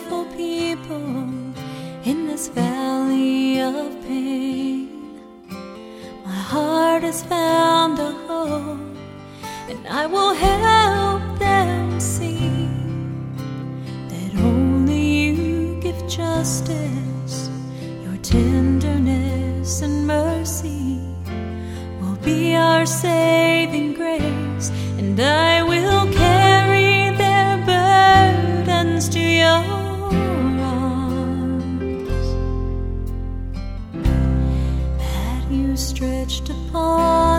faithful people in this valley of pain. My heart has found a home, and I will help them see that only you give justice. Your tenderness and mercy will be our saving grace, and I will carry their burdens to your arms that you stretched upon